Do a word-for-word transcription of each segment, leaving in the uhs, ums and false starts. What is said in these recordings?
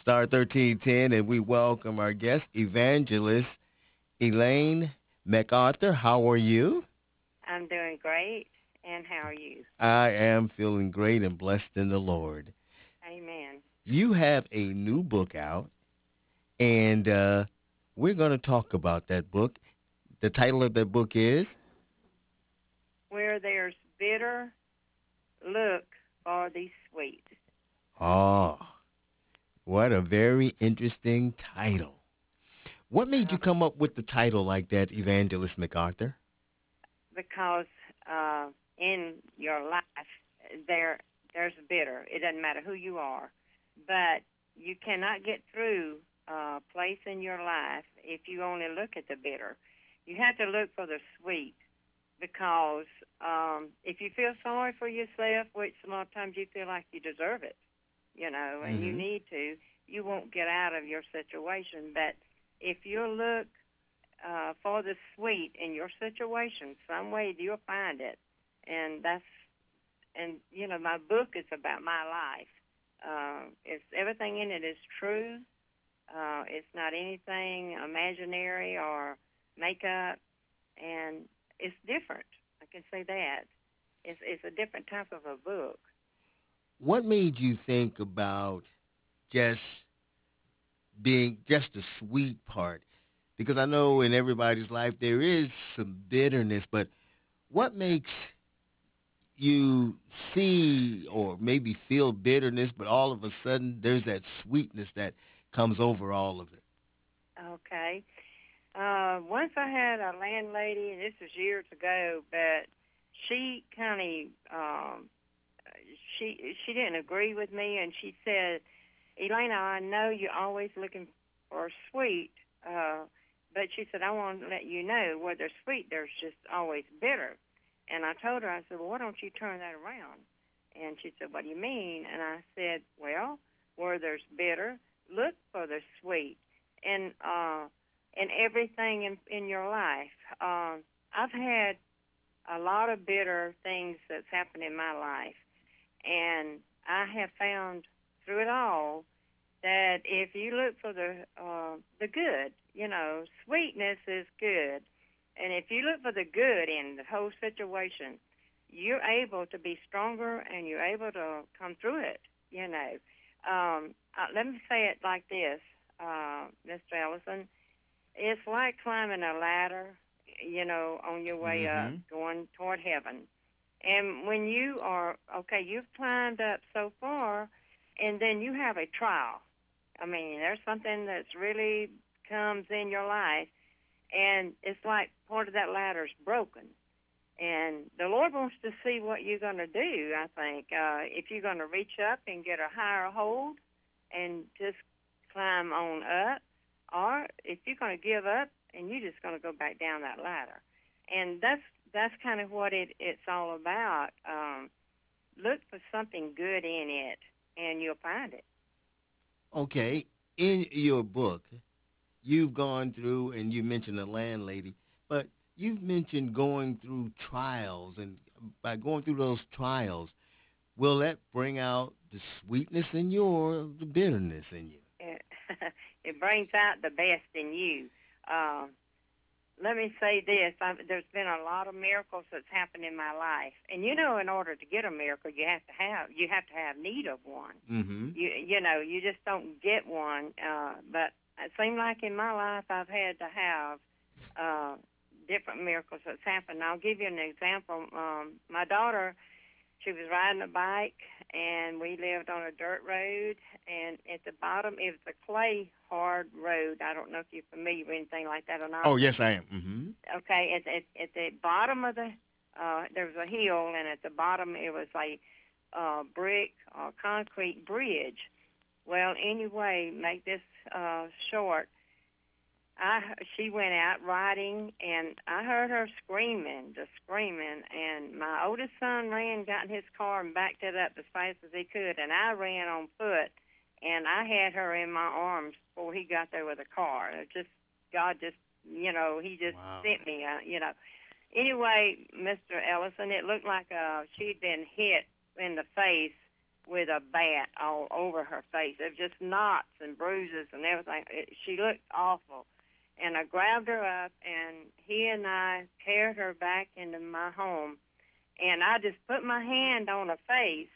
Star thirteen ten, and we welcome our guest, evangelist Elaine MacArthur. How are you? I'm doing great. And how are you? I am feeling great and blessed in the Lord. Amen. You have a new book out, and uh, we're going to talk about that book. The title of that book is Where there's bitter, look for the sweet. Oh, what a very interesting title. What made Uh, you come up with the title like that, Evangelist MacArthur? because uh, in your life, there there's bitter. It doesn't matter who you are, but you cannot get through a place in your life if you only look at the bitter. You have to look for the sweet because um, if you feel sorry for yourself, which a lot of times you feel like you deserve it, you know, and you Mm-hmm. need to, you won't get out of your situation. But if you look uh, for the sweet in your situation, some way you'll find it. And that's, and you know, my book is about my life. Uh, it's everything in it is true. Uh, it's not anything imaginary or makeup, and it's different. I can say that. It's it's a different type of a book. What made you think about just being just the sweet part? Because I know in everybody's life there is some bitterness, but what makes you see or maybe feel bitterness, but all of a sudden there's that sweetness that comes over all of it? Okay. Uh, once I had a landlady, and this was years ago, but she kind of um, she she didn't agree with me, and she said, "Elena, I know you're always looking for sweet, uh, but she said I want to let you know where there's sweet, there's just always bitter." And I told her, I said, "Well, why don't you turn that around?" And she said, "What do you mean?" And I said, "Well, where there's bitter, look for the sweet." And uh, and everything in in your life. Um, I've had a lot of bitter things that's happened in my life, and I have found through it all that if you look for the uh, the good, you know, sweetness is good, and if you look for the good in the whole situation, you're able to be stronger and you're able to come through it. You know, um, uh, let me say it like this, uh, mister Ellison. It's like climbing a ladder, you know, on your way up, Mm-hmm. going toward heaven. And when you are, okay, you've climbed up so far, and then you have a trial. I mean, there's something that's really comes in your life, and it's like part of that ladder's broken. And the Lord wants to see what you're going to do, I think. Uh, if you're going to reach up and get a higher hold and just climb on up, or if you're going to give up and you're just going to go back down that ladder. And that's that's kind of what it, it's all about. Um, look for something good in it, and you'll find it. Okay, in your book, you've gone through and you mentioned a landlady, but you've mentioned going through trials, and by going through those trials, will that bring out the sweetness in you or the bitterness in you? It, it brings out the best in you. Um, Let me say this: I've, there's been a lot of miracles that's happened in my life, and you know, in order to get a miracle, you have to have you have to have need of one. Mm-hmm. You you know, you just don't get one. Uh, but it seems like in my life, I've had to have uh, different miracles that's happened. I'll give you an example. Um, my daughter, she was riding a bike, and we lived on a dirt road. And at the bottom, it was a clay hard road. I don't know if you're familiar with anything like that or not, Oh, but yes, I am. Mm-hmm. okay, at, at, at the bottom of the, uh, there was a hill, and at the bottom it was a uh, brick or concrete bridge. Well, anyway, make this uh, short. I she went out riding, and I heard her screaming, just screaming. And my oldest son ran, got in his car, and backed it up as fast as he could. And I ran on foot, and I had her in my arms before he got there with a car. It just God just, you know, he just Wow. sent me, uh, you know. Anyway, mister Ellison, it looked like uh, she'd been hit in the face with a bat all over her face. It was just knots and bruises and everything. It, she looked awful. And I grabbed her up, and he and I carried her back into my home. And I just put my hand on her face,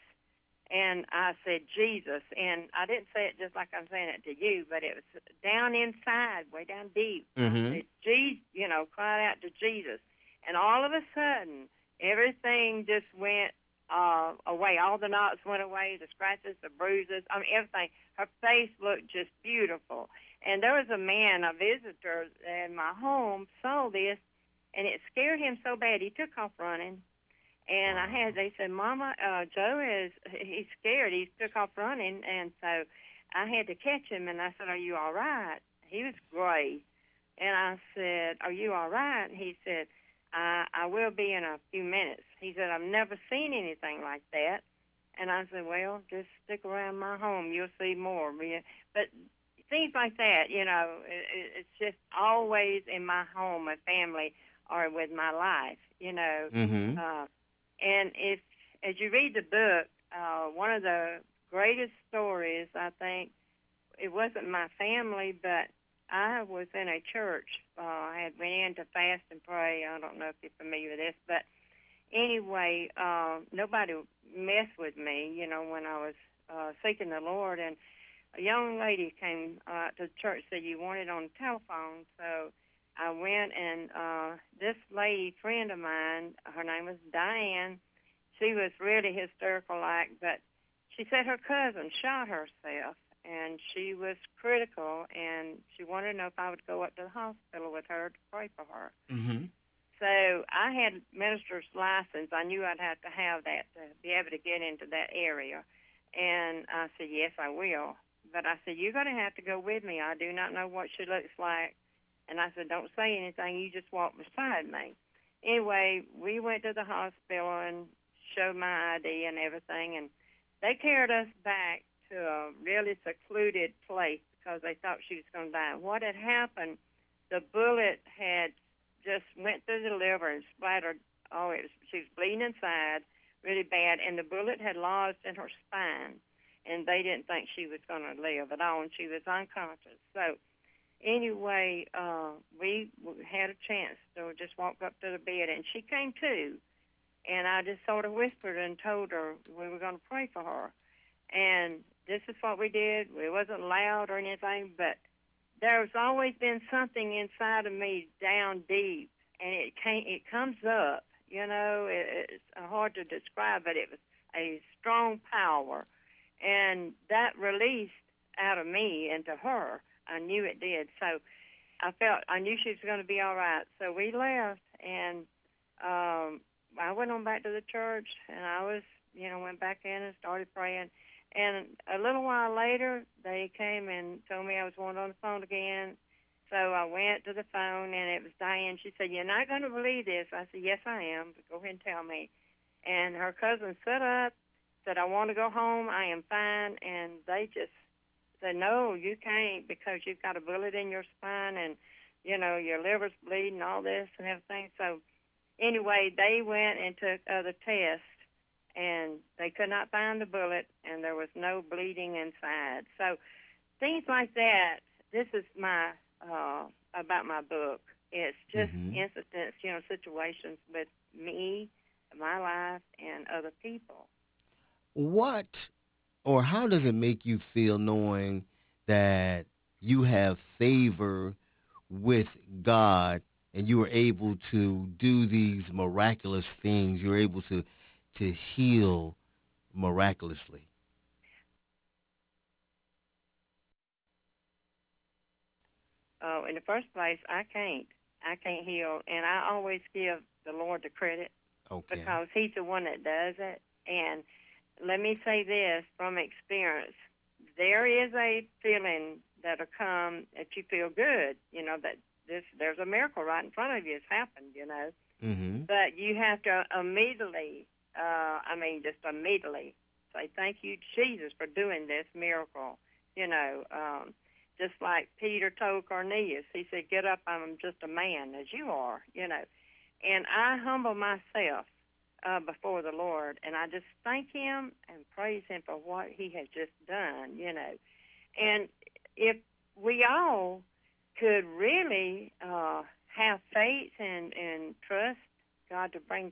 and I said, Jesus. And I didn't say it just like I'm saying it to you, but it was down inside, way down deep. Mm-hmm. I said, Jesus, you know, cried out to Jesus. And all of a sudden, everything just went uh, away. All the knots went away, the scratches, the bruises, I mean, everything. Her face looked just beautiful. And there was a man, a visitor in my home, saw this, and it scared him so bad, he took off running. And Wow. I had, they said, Mama, uh, Joe is, he's scared. He took off running. And so I had to catch him, and I said, are you all right? He was gray. And I said, are you all right? And he said, I, I will be in a few minutes. He said, I've never seen anything like that. And I said, well, just stick around my home. You'll see more. But things like that, you know, it, it's just always in my home, my family, or with my life, you know. Mm-hmm. Uh, and if, as you read the book, uh, one of the greatest stories, I think, it wasn't my family, but I was in a church. Uh, I had went in to fast and pray. I don't know if you're familiar with this, but anyway, uh, nobody messed with me, you know, when I was uh, seeking the Lord. And a young lady came uh, to the church, said you wanted on the telephone. So I went, and uh, this lady, friend of mine, her name was Diane. She was really hysterical-like, but she said her cousin shot herself, and she was critical, and she wanted to know if I would go up to the hospital with her to pray for her. Mm-hmm. So I had minister's license. I knew I'd have to have that to be able to get into that area. And I said, yes, I will. But I said, you're going to have to go with me. I do not know what she looks like. And I said, don't say anything. You just walk beside me. Anyway, we went to the hospital and showed my I D and everything. And they carried us back to a really secluded place because they thought she was going to die. What had happened, the bullet had just went through the liver and splattered. Oh, it was, she was bleeding inside really bad, and the bullet had lodged in her spine, and they didn't think she was going to live at all, and she was unconscious. So anyway, uh, we had a chance to just walk up to the bed, and she came to, and I just sort of whispered and told her we were going to pray for her. And this is what we did. It wasn't loud or anything, but there's always been something inside of me down deep, and it came, it comes up. You know, it, it's hard to describe, but it was a strong power, and that released out of me into her. I knew it did. So I felt, I knew she was going to be all right. So we left, and um, I went on back to the church, and I was, you know, went back in and started praying. And a little while later, they came and told me I was wanted on the phone again. So I went to the phone, and it was Diane. She said, you're not going to believe this. I said, yes, I am. But go ahead and tell me. And her cousin stood up, said, I want to go home. I am fine. And they just said, no, you can't because you've got a bullet in your spine and, you know, your liver's bleeding, all this and everything. So anyway, they went and took other tests, and they could not find the bullet, and there was no bleeding inside. So things like that, this is my, uh, about my book. It's just Mm-hmm. incidents, you know, situations with me, my life, and other people. What or how does it make you feel knowing that you have favor with God and you are able to do these miraculous things? You're able to to heal miraculously. Uh, in the first place, I can't. I can't heal, and I always give the Lord the credit Okay. because He's the one that does it. And let me say this from experience. There is a feeling that'll come that you feel good, you know, that this there's a miracle right in front of you. It's happened, you know. Mm-hmm. But you have to immediately, uh, I mean, just immediately say, thank you, Jesus, for doing this miracle. You know, um, just like Peter told Cornelius, he said, get up, I'm just a man, as you are, you know. And I humble myself uh, before the Lord, and I just thank Him and praise Him for what He has just done, you know. And if we all could really uh, have faith and, and trust God to bring